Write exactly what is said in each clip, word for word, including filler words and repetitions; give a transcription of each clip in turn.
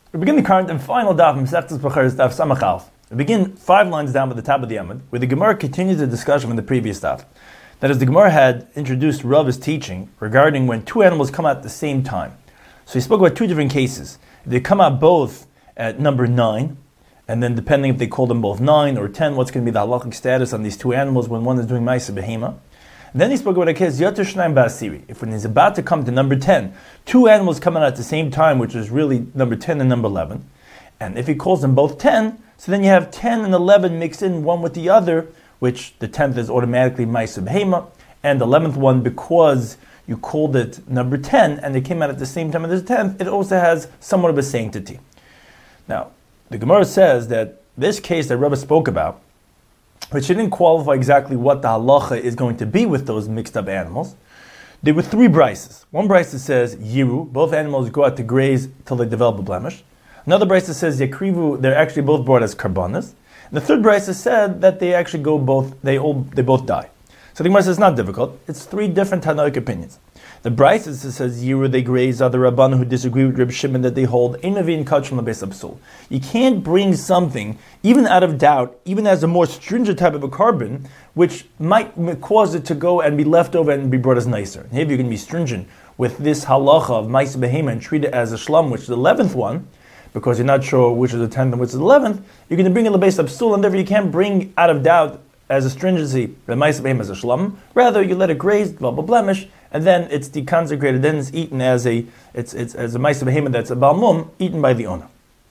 We begin the current and final daf from Masechtas Becharos daf Samach Alf. We begin five lines down by the top of the Amud, where the Gemara continues the discussion from the previous daf. That is, the Gemara had introduced Rav's teaching regarding when two animals come out at the same time. So he spoke about two different cases. If they come out both at number nine, and then depending if they call them both nine or ten, what's going to be the halachic status on these two animals when one is doing Ma'aseh Behema. And then he spoke about a case, Yoter Shnayim Ba'asiri. If when he's about to come to number ten, two animals come out at the same time, which is really number ten and number eleven. And if he calls them both ten, so then you have ten and eleven mixed in one with the other, which the tenth is automatically Ma'aseh Behema, and the eleventh one, because you called it number ten, and they came out at the same time as the tenth, it also has somewhat of a sanctity. Now, the Gemara says that this case that Rebbe spoke about, which didn't qualify exactly what the halacha is going to be with those mixed up animals, there were three brises. One brisa says yiru, both animals go out to graze till they develop a blemish. Another brisa says yakrivu, they're actually both brought as karbanas. And the third brisa said that they actually go both, they all they both die. So the Gemara says it's not difficult. It's three different Tanoic opinions. The brisa says yiru, they graze, other Rabbanan who disagree with Reb Shimon that they hold einavin kach from the Beis Absul. You can't bring something, even out of doubt, even as a more stringent type of a carbon, which might cause it to go and be left over and be brought as nicer. And here you're going to be stringent with this halacha of Ma'aseh Behema and treat it as a shlam, which is the eleventh one, because you're not sure which is the tenth and which is the eleventh, you're going to bring in the Beis Absul, and therefore you can't bring out of doubt as a stringency the Ma'aseh Behema as a shlam. Rather, you let it graze, develop a blemish, and then it's deconsecrated, then it's eaten as a it's it's as a Ma'aseh Behema that's a balmum, eaten by the owner.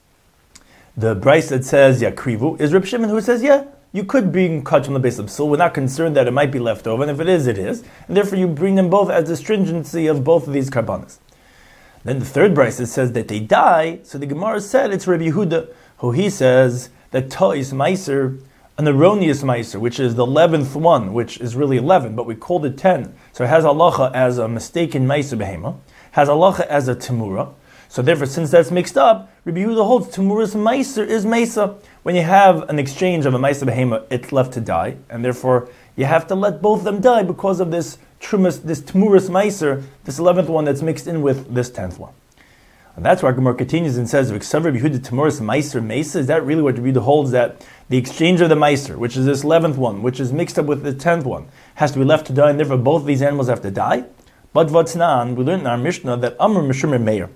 The brisa that says yakrivu is Reb Shimon, who says, yeah, you could bring kach from the Beis Absul. We're not concerned that it might be left over, and if it is, it is. And therefore you bring them both as the stringency of both of these karbanas. Then the third brisa says that they die, so the Gemara said it's Rabbi Yehuda, who he says that ta'is meiser, an erroneous meiser, which is the eleventh one, which is really eleven, but we called it ten. So it has halacha as a mistaken Ma'aseh Behema, has halacha as a temura. So therefore, since that's mixed up, Rabbi Yehuda holds temura's meiser is mesa. When you have an exchange of a Ma'aseh Behema, it's left to die, and therefore you have to let both of them die because of this trumas, this temura's meiser, this eleventh one that's mixed in with this tenth one. And that's why Gemara continues and says, "V'ksav Rabbi Yehuda temura's meiser mesa." Is that really what Rabbi Yehuda holds, that the exchange of the meiser, which is this eleventh one, which is mixed up with the tenth one, has to be left to die, and therefore both of these animals have to die? But Vatznan, we learned in our Mishnah that Amr Mishum Meir,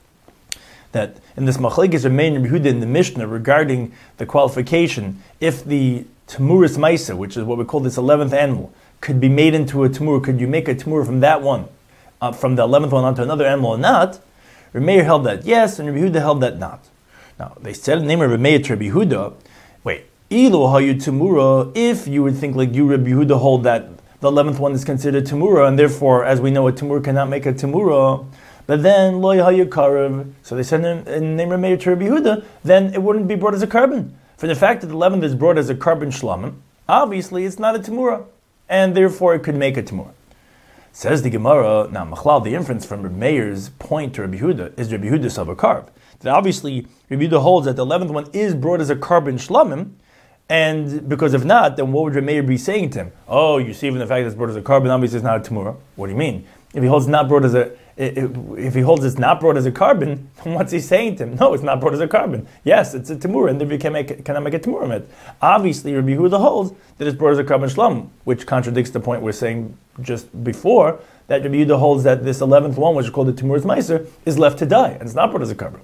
that in this Machlekes Ramein and Yehuda in the Mishnah regarding the qualification, if the Temuris Meiser, which is what we call this eleventh animal, could be made into a Temur, could you make a Temur from that one, uh, from the eleventh one onto another animal or not? Rameir held that yes, and Rabbi Yehuda held that not. Now, they said the name of Rameir to Rabbi Yehuda, wait, Ilu hayu Temura, if you would think like you, Rabbi Yehuda, hold that the eleventh one is considered Temura, and therefore, as we know, a Temur cannot make a Temura, but then loy hayu Karev, so they said in the name of Rameir to Rabbi Yehuda, then it wouldn't be brought as a carbon. For the fact that the eleventh is brought as a carbon shlamim, obviously it's not a Temura, and therefore it could make a Temura. Says the Gemara, now Machlal, the inference from Rabbi Meir's point to Rabbi Yehuda is Rabbi Yehuda of a carb. That obviously Rabbi Yehuda holds that the eleventh one is brought as a carbon shlamim, and because if not, then what would Rabbi Meir be saying to him? Oh, you see, even the fact that it's brought as a carbon, obviously it's not a Temura. What do you mean? If he holds not brought as a if he holds it's not brought as a carbon, then what's he saying to him? No, it's not brought as a carbon. Yes, it's a Temura, and therefore you can make cannot make a Temura from it. Obviously, Rabbi Yehuda holds that it's brought as a carbon shlam, which contradicts the point we're saying just before, that Rabbi Yehuda holds that this eleventh one, which is called the Temura's Meiser, is left to die, and it's not brought as a carbon.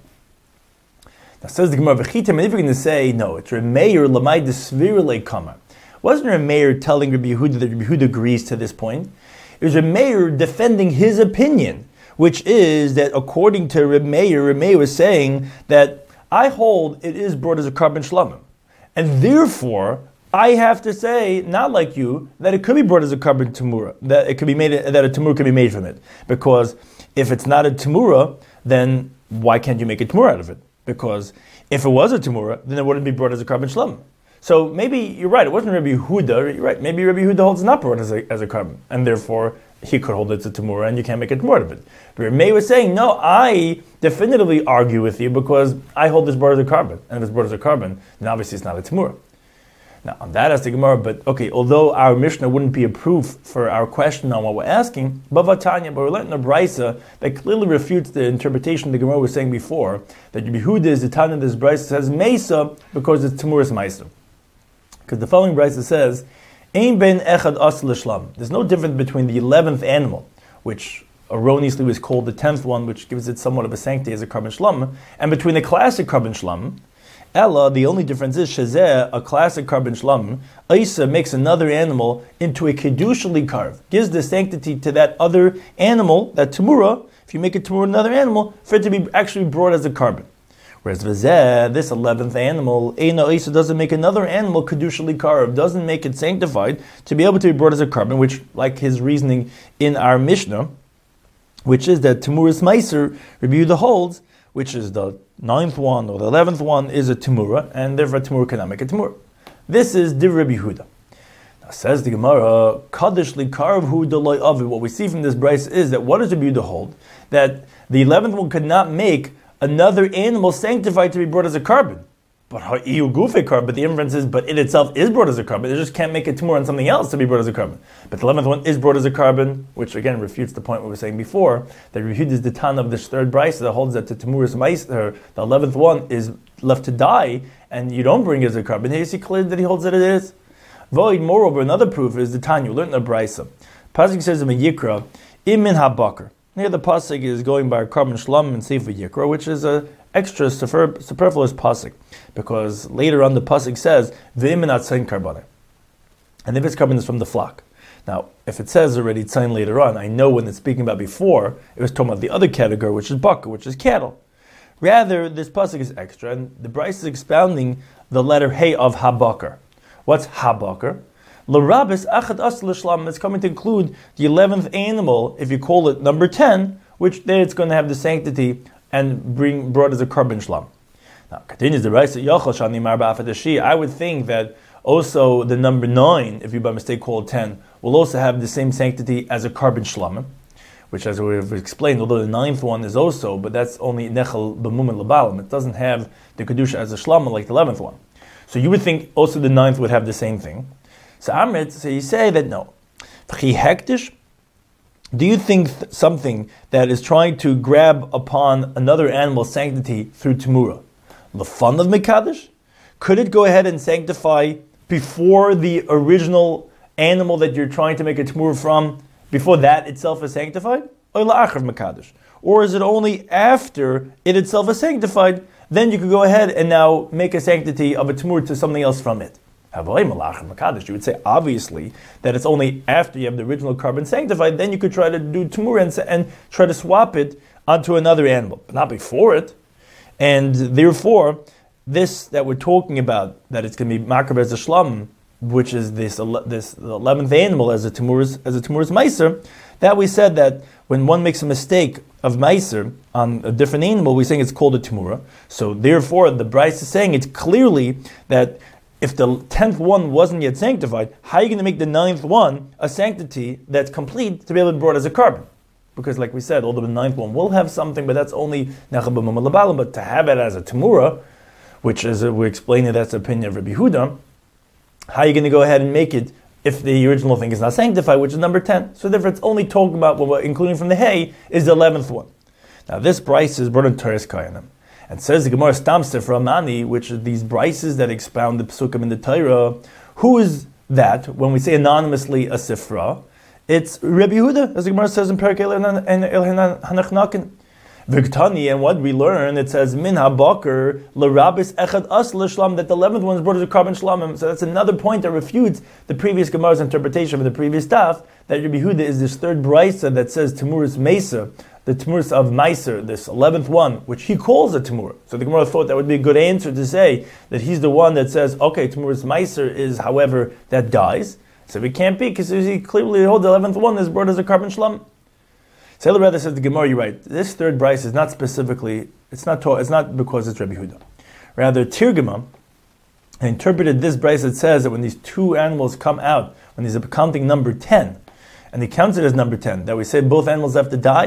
Now says the Gemara, V'chitem, and if you're going to say, no, it's Rabbi Meir l'may d'svira le'kama. Wasn't Rabbi Meir telling Rabbi Yehuda that Rabbi Yehuda agrees to this point? It was Rabbi Meir defending his opinion, which is that according to Rabbi Meir, Rabbi Meir was saying that I hold it is brought as a carbon shlamim, and therefore I have to say, not like you, that it could be brought as a carbon temura, that it could be made, that a temura could be made from it. Because if it's not a temura, then why can't you make a temura out of it? Because if it was a temura, then it wouldn't be brought as a carbon shlamim. So maybe you're right, it wasn't Rabbi Yehuda, you're right, maybe Rabbi Yehuda holds not brought as a, as a carbon, and therefore he could hold it to temura and you can't make a temura out of it. But Rabbi Meir was saying, no, I definitively argue with you because I hold this brought as a carbon, and if it's brought as a carbon, then obviously it's not a temura. Now, on that as the Gemara, but okay, although our Mishnah wouldn't be a proof for our question on what we're asking, but Vatanya, but we're learning a Brisa that clearly refutes the interpretation the Gemara was saying before, that Yehuda is the Tanya, this Brisa says Mesa because it's Tamuras Maisa. Because the following Brisa says, Ein ben echad as l'shlam. There's no difference between the eleventh animal, which erroneously was called the tenth one, which gives it somewhat of a sanctity as a carbon shlam, and between the classic carbon shlam, Ella, the only difference is Shazeh, a classic carbon shlam, Isa makes another animal into a kedushali carve, gives the sanctity to that other animal, that tamura, if you make it tamura another animal, for it to be actually brought as a carbon. Whereas Vazeh, this eleventh animal, Eina Isa doesn't make another animal kedushali carve, doesn't make it sanctified to be able to be brought as a carbon, which, like his reasoning in our Mishnah, which is that Tamuras Meiser, Rabbi Yehuda holds, which is the ninth one or the eleventh one, is a Timura, and therefore Timur cannot make a Timur. This is Div Rabbi Yehuda. Now says the Gemara, Kaddish li karvhu deloi avi. What we see from this brayse is that what does Rabbi Yehuda hold? That the eleventh one could not make another animal sanctified to be brought as a carbon. But ha'iu gufe carbon, but the inference is, but it itself is brought as a carbon. They just can't make a Timur on something else to be brought as a carbon. But the eleventh one is brought as a carbon, which again refutes the point we were saying before, that Rabbi Yehuda is the Tan of this third brayse that holds that the Timuras Meiser, the eleventh one, is left to die, and you don't bring it as a carbon. Here you see clearly that he holds that it is. Void, moreover, another proof is the Tanya, learned in the brayse. Pasuk says in Yikra, Imin ha-bakar. Here the pasuk is going by carbon shlam and Sefer Yikra, which is a extra super, superfluous pasuk, because later on the pasuk says v'im atzayin karbana, and if it's carbon is from the flock. Now, if it says already tzayin later on, I know when it's speaking about before, it was talking about the other category, which is bakar, which is cattle. Rather, this pasuk is extra, and the brayse is expounding the letter hey of habakar. What's habakar? L'rabis achad as l'shlam. It's coming to include the eleventh animal, if you call it number ten, which then it's going to have the sanctity and bring brought as a carbon shlam. Now, continues the Raisa Yochel Shani Marba Afadashi. I would think that also the number nine, if you by mistake call it ten, will also have the same sanctity as a carbon shlam, which, as we've explained, although the ninth one is also, but that's only Nechel B'mum and Labalim. It doesn't have the Kedusha as a shlam like the eleventh one. So you would think also the ninth would have the same thing. So Amrit, so you say that no. V'chi hektish. Do you think th- something that is trying to grab upon another animal's sanctity through Timura, the fun of Mekadosh? Could it go ahead and sanctify before the original animal that you're trying to make a Timura from, before that itself is sanctified? Or la'achar Mekadosh? Or is it only after it itself is sanctified, then you could go ahead and now make a sanctity of a Timur to something else from it? You would say obviously that it's only after you have the original carbon sanctified, then you could try to do Timur and, and try to swap it onto another animal, but not before it. And therefore, this that we're talking about, that it's going to be Makar as a Shlam, which is this this eleventh animal as a Timur's as a Timur's Meiser, that we said that when one makes a mistake of Meiser on a different animal, we're saying it's called a Timura. So therefore, the Brayse is saying it's clearly that if the tenth one wasn't yet sanctified, how are you going to make the ninth one a sanctity that's complete to be able to be brought as a carbon? Because like we said, although the ninth one will have something, but that's only Nechel B'mum Labalim, but to have it as a Timura, which is, uh, we're explaining that's the opinion of Rabbi Yehuda, how are you going to go ahead and make it if the original thing is not sanctified, which is number ten? So therefore it's only talking about, what we're including from the hay, is the eleventh one. Now this brayse is brought in Teres Kayanim. And says the Gemara Stam Sefer Amani, which are these brises that expound the Pesukim in the Torah. Who is that? When we say anonymously a Sifra, it's Rabbi Yehuda, as the Gemara says in Perek El Hanachnakin. Viktani, and what we learn, it says Min HaBakar L'Rabis Echad As L'Shlam, that the eleventh one is brought as a carbon shlamim. So that's another point that refutes the previous Gemara's interpretation of the previous staff, that Rabbi Yehuda is this third brisa that says Timuris Mesa, the Timuris of Meiser, this eleventh one, which he calls a Timur. So the Gemara thought that would be a good answer to say that he's the one that says, okay, Timuris Meiser is, however, that dies. So it can't be, because he clearly holds the eleventh one is brought as a carbon shlam. Sailor rather says the Gemara, you're right. This third brayse is not specifically, it's not taught, it's not because it's Rabbi Yehuda. Rather, Tirgema interpreted this brayse that says that when these two animals come out, when he's counting number ten, and he counts it as number ten, that we say both animals have to die,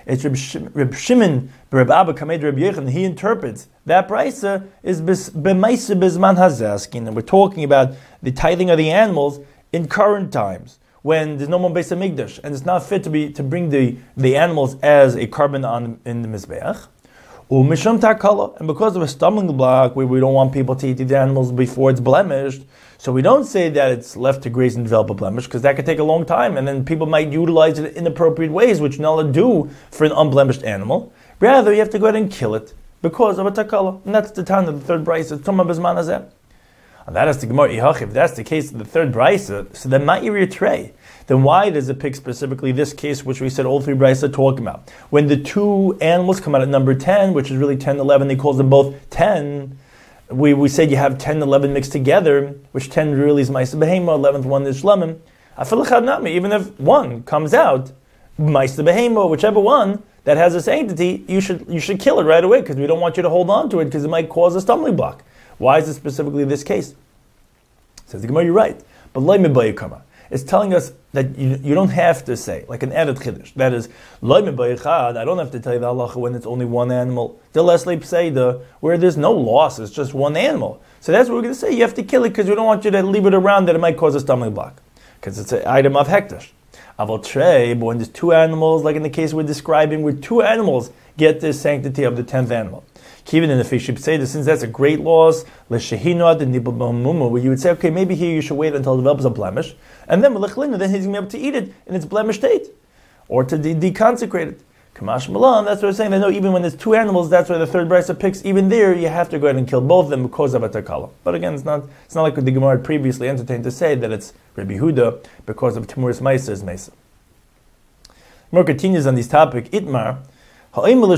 It's Reb, Sh- Reb Shimon, Reb Abba, Kamed Reb Yechon, he interprets that brisa is b'maisa bizman hazaskin, and we're talking about the tithing of the animals in current times, when there's no more Beis Hamikdash, and it's not fit to be to bring the, the animals as a carbon on in the Mizbeach. Umisham takala, and because of a stumbling block where we don't want people to eat the animals before it's blemished, so we don't say that it's left to graze and develop a blemish, because that could take a long time, and then people might utilize it in inappropriate ways, which you're not allowed to do for an unblemished animal. Rather, you have to go ahead and kill it because of a takala, and that's the time of the third brisa. Tumah bezman hazeh. And that is the Gemara Ihach. If that's the case of the third brisa, so then ma'ir trey. Then why does it pick specifically this case, which we said all three brisa are talking about? When the two animals come out at number ten, which is really ten, eleven, he calls them both ten. We we said you have ten, eleven mixed together, which ten really is Ma'aseh Behema, eleventh one is Shlamim. Afilu Chad Nami, even if one comes out, Ma'aseh Behema, whichever one that has a sanctity, you should you should kill it right away, because we don't want you to hold on to it, because it might cause a stumbling block. Why is it specifically this case? Says the Gemara, you're right. But Loi Mibayikama. It's telling us that you, you don't have to say, like an added chiddush. That is, Loi Mibayichad, I don't have to tell you the halacha when it's only one animal. The Leslie Pseida, where there's no loss, it's just one animal. So that's what we're going to say. You have to kill it because we don't want you to leave it around that it might cause a stumbling block. Because it's an item of hektash. Aval trei, but when there's two animals, like in the case we're describing, where two animals get the sanctity of the tenth animal. Even in the fish Pseida, since that's a great loss, where you would say, okay, maybe here you should wait until it develops a blemish, and then then he's going to be able to eat it in its blemished state, or to de- deconsecrate it. Kamash Malan, that's what we're saying. That no, even when there's two animals, that's why the third brisa picks. Even there, you have to go ahead and kill both of them because of a takala. But again, it's not it's not like the Gemara had previously entertained to say that it's Rabbi Huda because of Timuris Maisa is Mesa. More continues on this topic. Itmar. Someone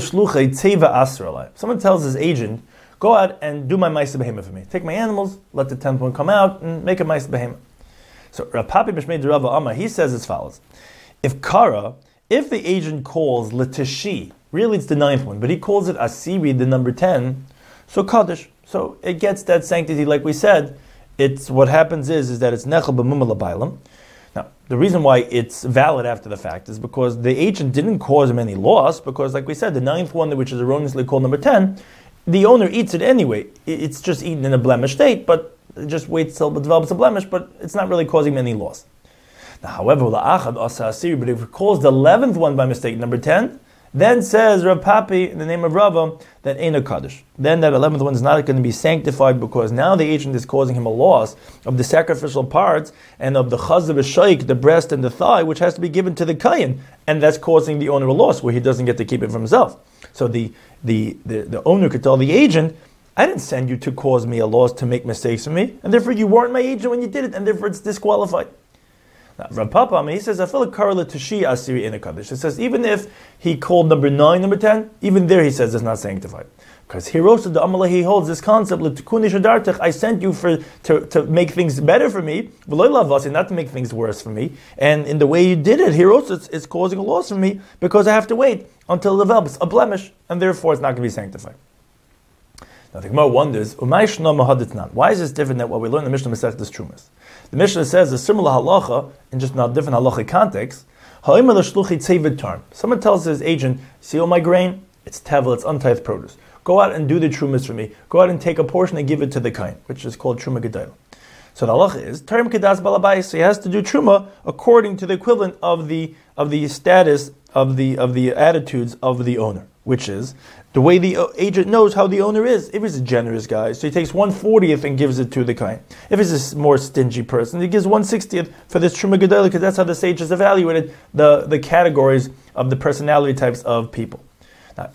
tells his agent, go out and do my Ma'aseh Behema for me. Take my animals, let the tenth one come out, and make a Ma'aseh Behema. So Rav Papi B'Shmei Rava Amma, he says as follows. If Kara, if the agent calls L'Tashi, really it's the ninth one, but he calls it Asiri, the number ten, so Kaddish. So it gets that sanctity, like we said. It's what happens is, is that it's Nechel B'Mumah L'Bailam. Now, the reason why it's valid after the fact is because the agent didn't cause him any loss, because like we said, the ninth one, which is erroneously called number ten, the owner eats it anyway. It's just eaten in a blemished state, but it just waits till it develops a blemish, but it's not really causing him any loss. Now, however, but if it calls the eleventh one by mistake, number ten, then says Rav Papi, in the name of Rava, that ain't a Kaddish. Then that eleventh one is not going to be sanctified, because now the agent is causing him a loss of the sacrificial parts and of the chazav shaykh, the breast and the thigh, which has to be given to the kayin, and that's causing the owner a loss where he doesn't get to keep it for himself. So the, the, the, the owner could tell the agent, I didn't send you to cause me a loss to make mistakes for me, and therefore you weren't my agent when you did it, and therefore it's disqualified. Now, Rav Papa, I mean, he says, I feel like Karla Tashi Asiri in a Kaddish. It says, even if he called number nine, number ten, even there he says it's not sanctified. Because he roasted the Amalah, he holds this concept, I sent you for to, to make things better for me, not to make things worse for me. And in the way you did it, he roasted it's, it's causing a loss for me, because I have to wait until it develops a blemish, and therefore it's not going to be sanctified. Now the Gemara wonders, why is this different than what we learned in the Mishnah Masechtas Trumas? The Mishnah says a similar halacha, in just not different halacha context. Someone tells his agent, see all my grain? It's tevel, it's untithed produce. Go out and do the trumas for me. Go out and take a portion and give it to the kain, which is called truma gedayla. So the halacha is terem kedas balabais. So he has to do truma according to the equivalent of the of the status of the of the attitudes of the owner, which is the way the agent knows how the owner is. If he's a generous guy, so he takes one fortieth and gives it to the kain. If he's a more stingy person, he gives one sixtieth for this truma gedayla, because that's how the sages evaluated the, the categories of the personality types of people. Now,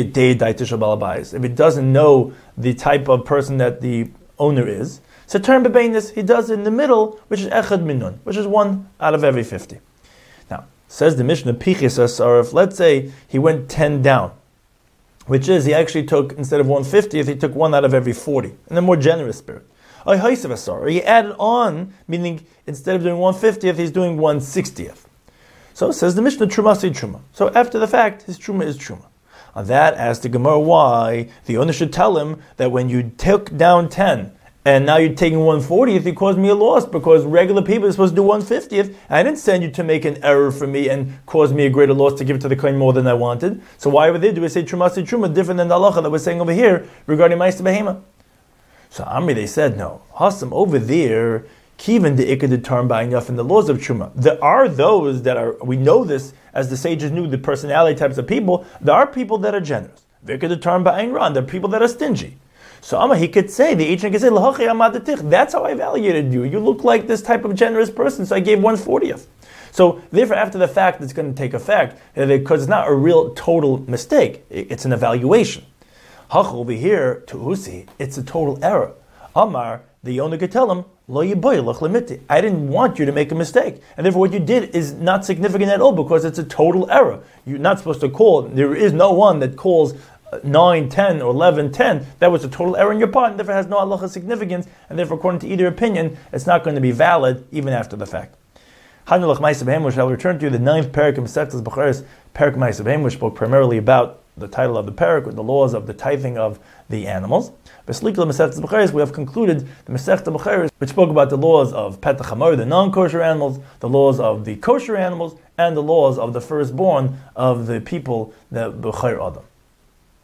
if it doesn't know the type of person that the owner is, so turn bebenis, he does it in the middle, which is echad minun, which is one out of every fifty. Now, says the Mishnah, Pichis Asarif, let's say he went ten down, which is he actually took, instead of one fiftieth, he took one out of every forty, in a more generous spirit. He added on, meaning instead of doing one fiftieth, he's doing one sixtieth. So says the Mishnah, Truma say Truma. So after the fact, his Truma is Truma. On that, asks the Gemara why the owner should tell him that when you took down ten and now you're taking one fortieth, you caused me a loss because regular people are supposed to do one fiftieth. I didn't send you to make an error for me and cause me a greater loss to give it to the kohen more than I wanted. So why over there do we say truma say truma different than the halacha that we're saying over here regarding ma'aseh behema? So Amri, they said no. Hasam over there, kiven the ikad term by enough in the laws of truma. There are those that are, we know this as the sages knew the personality types of people. There are people that are generous. Vikad term by ein ran. There are people that are stingy. So Amma, he could say, the agent could say, that's how I evaluated you. You look like this type of generous person, so I gave one fortieth. So therefore, after the fact, it's going to take effect, because it's not a real total mistake. It's an evaluation. Hach over here, to Usi, it's a total error. Amar, the owner could tell him, Lo limiti. I didn't want you to make a mistake. And therefore what you did is not significant at all because it's a total error. You're not supposed to call. There is no one that calls nine, ten, or eleven, ten, that was a total error on your part, and therefore has no halacha significance, and therefore, according to either opinion, it's not going to be valid even after the fact. Hanulach Ma'aseh Behema, which I'll return to, the ninth parak of Masechtas Bechoros, parak Ma'aseh Behema, which spoke primarily about the title of the parak, with the laws of the tithing of the animals. Beslikla Masechtas Bechoros, we have concluded the Masechtas Bechoros, which spoke about the laws of Petach HaMor, the non-kosher animals, the laws of the kosher animals, and the laws of the firstborn of the people, the Bechor Adam.